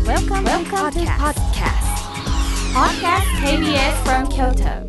Welcome to podcast. Podcast KBS from Kyoto.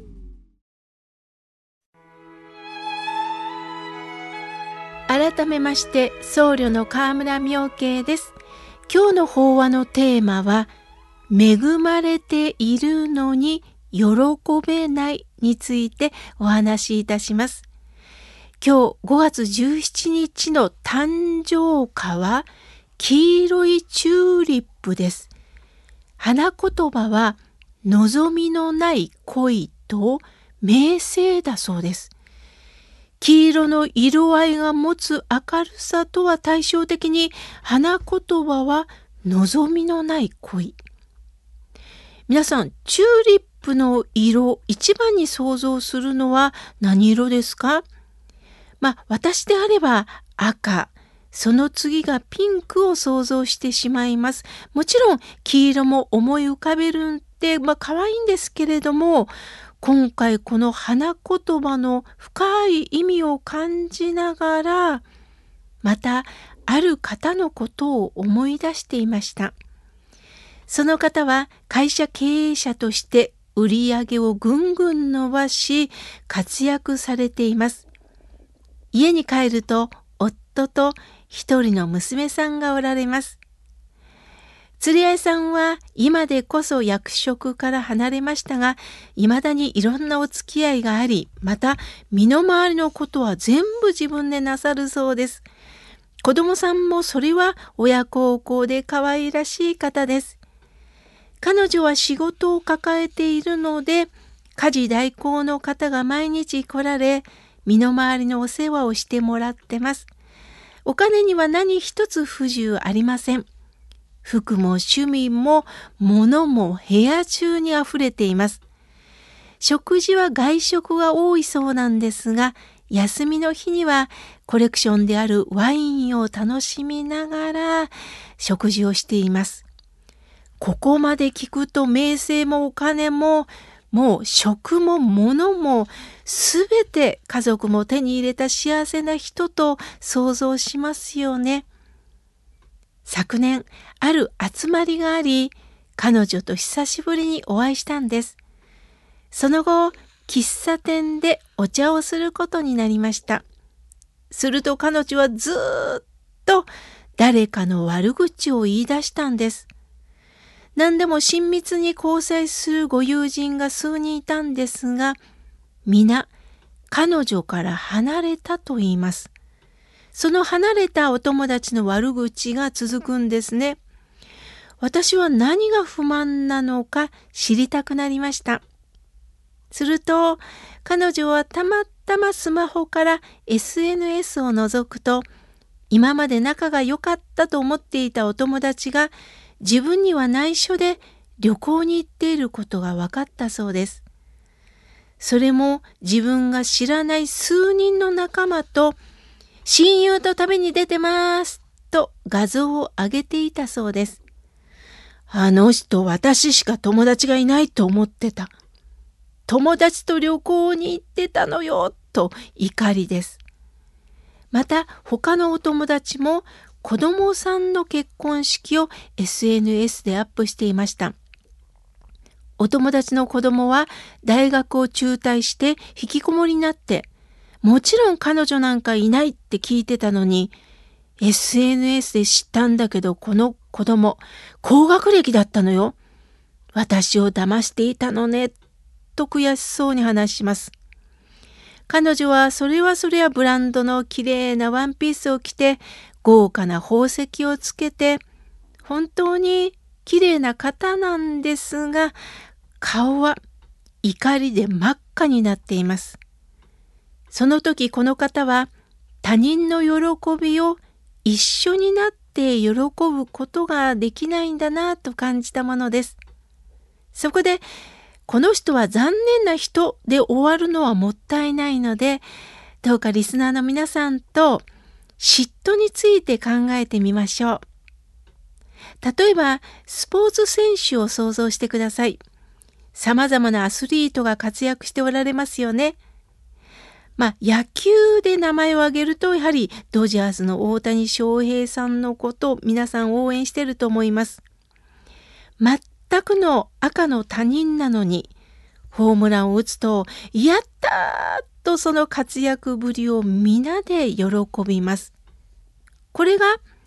改めまして僧侶の河村妙慶です。今日の法話のテーマは恵まれているのに喜べないについてお話しいたします。今日5月17日の誕生花は黄色いチューリップです。花言葉は望みのない恋と名声だそうです。黄色の色合いが持つ明るさとは対照的に花言葉は望みのない恋。皆さん、チューリップの色、一番に想像するのは何色ですか？私であれば赤、その次がピンクを想像してしまいます。もちろん黄色も思い浮かべるって可愛いんですけれども、今回この花言葉の深い意味を感じながら、またある方のことを思い出していました。その方は会社経営者として売り上げをぐんぐん伸ばし活躍されています。家に帰ると夫と一人の娘さんがおられます。釣り合いさんは今でこそ役職から離れましたが、未だにいろんなお付き合いがあり、また身の回りのことは全部自分でなさるそうです。子供さんもそれは親孝行で可愛らしい方です。彼女は仕事を抱えているので、家事代行の方が毎日来られ、身の回りのお世話をしてもらってます。お金には何一つ不自由ありません。服も趣味も物も部屋中にあふれています。食事は外食が多いそうなんですが、休みの日にはコレクションであるワインを楽しみながら食事をしています。ここまで聞くと名声もお金ももう食も物もすべて家族も手に入れた幸せな人と想像しますよね。昨年ある集まりがあり、彼女と久しぶりにお会いしたんです。その後、喫茶店でお茶をすることになりました。すると彼女はずっと誰かの悪口を言い出したんです。何でも親密に交際するご友人が数人いたんですが、皆彼女から離れたと言います。その離れたお友達の悪口が続くんですね。私は何が不満なのか知りたくなりました。すると彼女はたまたまスマホから SNS を覗くと、今まで仲が良かったと思っていたお友達が自分には内緒で旅行に行っていることが分かったそうです。それも自分が知らない数人の仲間と親友と旅に出てますと画像を上げていたそうです。あの人、私しか友達がいないと思ってた。友達と旅行に行ってたのよと怒りです。また他のお友達も子供さんの結婚式を SNS でアップしていました。お友達の子供は大学を中退して引きこもりになって、もちろん彼女なんかいないって聞いてたのに、SNS で知ったんだけどこの子供、高学歴だったのよ。私を騙していたのね、と悔しそうに話します。彼女はそれはブランドの綺麗なワンピースを着て、豪華な宝石をつけて、本当に綺麗な方なんですが、顔は怒りで真っ赤になっています。その時この方は他人の喜びを一緒になって喜ぶことができないんだなと感じたものです。そこでこの人は残念な人で終わるのはもったいないので、どうかリスナーの皆さんと嫉妬について考えてみましょう。例えばスポーツ選手を想像してください。さまざまなアスリートが活躍しておられますよね。野球で名前を挙げるとやはりドジャースの大谷翔平さんのことを皆さん応援していると思います。 全くの赤の他人なのに、ホームランを打つと、やったーとその活躍ぶりを皆で喜びます。これが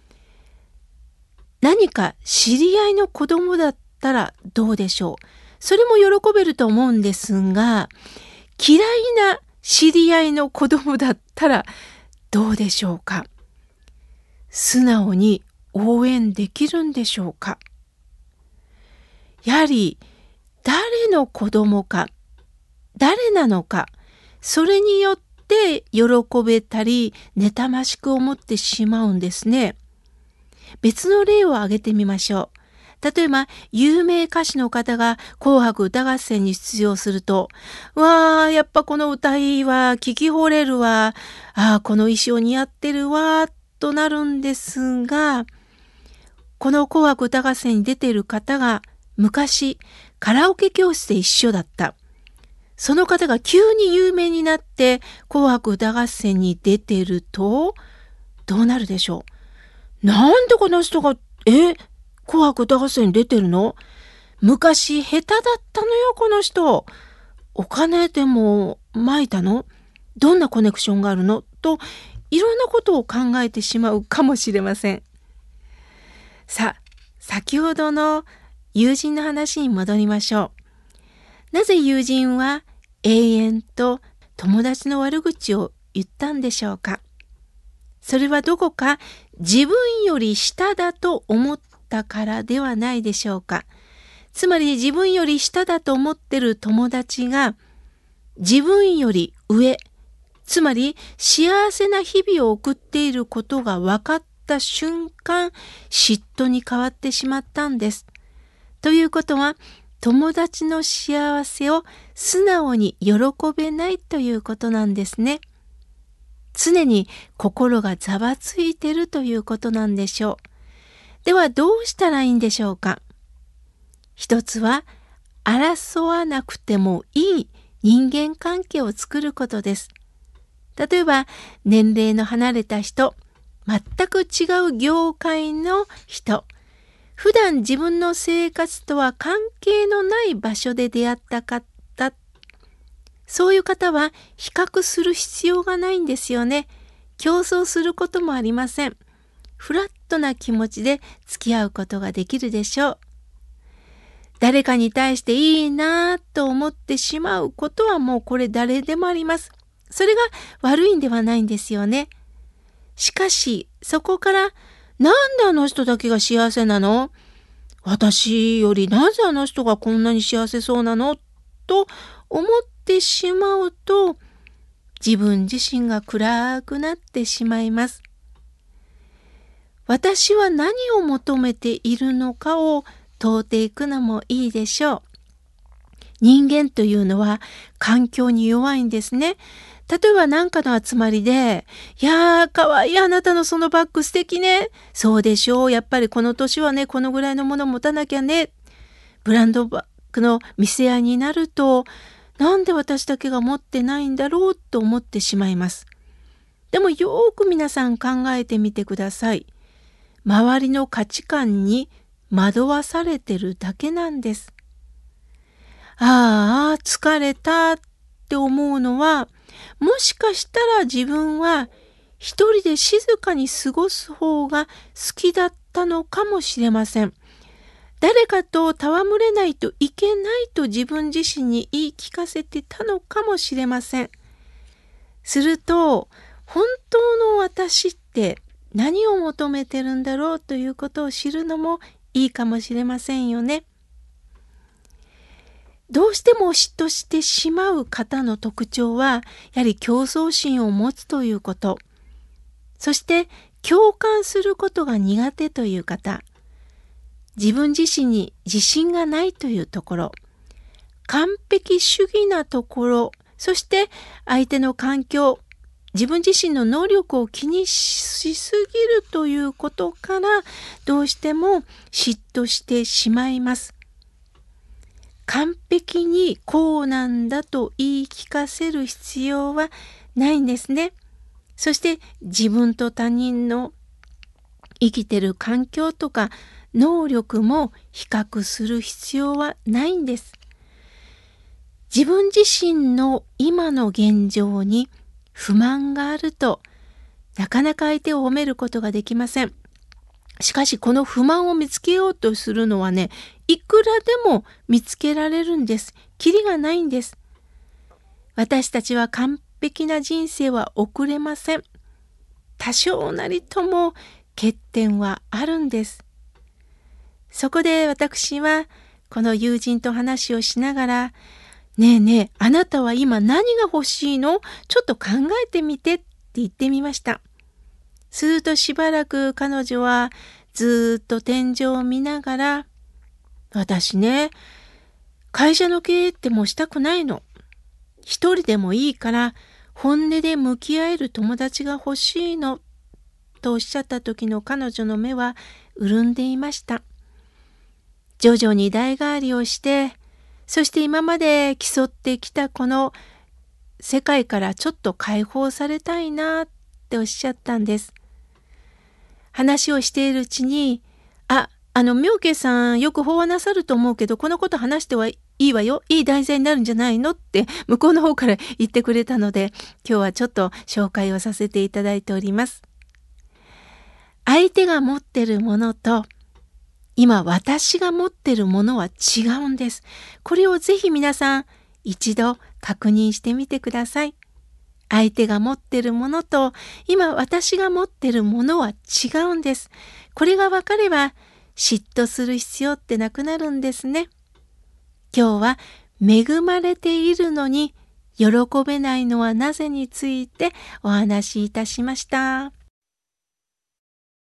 何か知り合いの子供だったらどうでしょう。それも喜べると思うんですが、嫌いな知り合いの子供だったらどうでしょうか。素直に応援できるんでしょうか。やはり誰の子供か、誰なのか、それによって喜べたり妬ましく思ってしまうんですね。別の例を挙げてみましょう。例えば有名歌手の方が紅白歌合戦に出場すると、わー、やっぱこの歌いいわ、聞き惚れるわ、この衣装似合ってるわとなるんですが、この紅白歌合戦に出ている方が昔カラオケ教室で一緒だった。その方が急に有名になって紅白歌合戦に出てるとどうなるでしょう。なんでこの人が紅白歌合戦に出てるの？昔下手だったのよこの人。お金でも撒いたの？どんなコネクションがあるの？といろんなことを考えてしまうかもしれません。さあ、先ほどの友人の話に戻りましょう。なぜ友人は永遠と友達の悪口を言ったんでしょうか。それはどこか自分より下だと思ったからではないでしょうか。つまり自分より下だと思ってる友達が自分より上、つまり幸せな日々を送っていることが分かった瞬間、嫉妬に変わってしまったんです。ということは、友達の幸せを素直に喜べないということなんですね。常に心がざわついているということなんでしょう。ではどうしたらいいんでしょうか。一つは争わなくてもいい人間関係を作ることです。例えば年齢の離れた人、全く違う業界の人、普段自分の生活とは関係のない場所で出会った方、そういう方は比較する必要がないんですよね。競争することもありません。フラットな気持ちで付き合うことができるでしょう。誰かに対していいなぁと思ってしまうことはもうこれ誰でもあります。それが悪いんではないんですよね。しかしそこからなんであの人だけが幸せなの？私よりなぜあの人がこんなに幸せそうなの？と思ってしまうと自分自身が暗くなってしまいます。私は何を求めているのかを問うていくのもいいでしょう。人間というのは環境に弱いんですね。例えば何かの集まりで、いやー、かわいいあなたのそのバッグ素敵ね。そうでしょう。やっぱりこの年はね、このぐらいのもの持たなきゃね。ブランドバッグの見せ合いになると、なんで私だけが持ってないんだろうと思ってしまいます。でもよーく皆さん考えてみてください。周りの価値観に惑わされてるだけなんです。ああ、疲れたって思うのは、もしかしたら自分は一人で静かに過ごす方が好きだったのかもしれません。誰かと戯れないといけないと自分自身に言い聞かせてたのかもしれません。すると、本当の私って何を求めてるんだろうということを知るのもいいかもしれませんよね。どうしても嫉妬してしまう方の特徴は、やはり競争心を持つということ。そして共感することが苦手という方。自分自身に自信がないというところ。完璧主義なところ。そして相手の環境。自分自身の能力を気にしすぎるということから、どうしても嫉妬してしまいます。完璧にこうなんだと言い聞かせる必要はないんですね。そして自分と他人の生きてる環境とか能力も比較する必要はないんです。自分自身の今の現状に不満があると、なかなか相手を褒めることができません。しかしこの不満を見つけようとするのはね、いくらでも見つけられるんです。キリがないんです。私たちは完璧な人生は送れません。多少なりとも欠点はあるんです。そこで私はこの友人と話をしながら、ねえねえ、あなたは今何が欲しいの？ちょっと考えてみてって言ってみました。するとしばらく彼女はずっと天井を見ながら、私ね、会社の経営ってもうしたくないの。一人でもいいから本音で向き合える友達が欲しいの。とおっしゃった時の彼女の目は潤んでいました。徐々に代替わりをして、そして今まで競ってきたこの世界からちょっと解放されたいなっておっしゃったんです。話をしているうちに、妙慶さんよく法話なさると思うけど、このこと話してはいいわよ。いい題材になるんじゃないのって向こうの方から言ってくれたので、今日はちょっと紹介をさせていただいております。相手が持ってるものと、今私が持ってるものは違うんです。これをぜひ皆さん一度確認してみてください。相手が持ってるものと今私が持ってるものは違うんです。これが分かれば嫉妬する必要ってなくなるんですね。今日は恵まれているのに喜べないのはなぜについてお話しいたしました。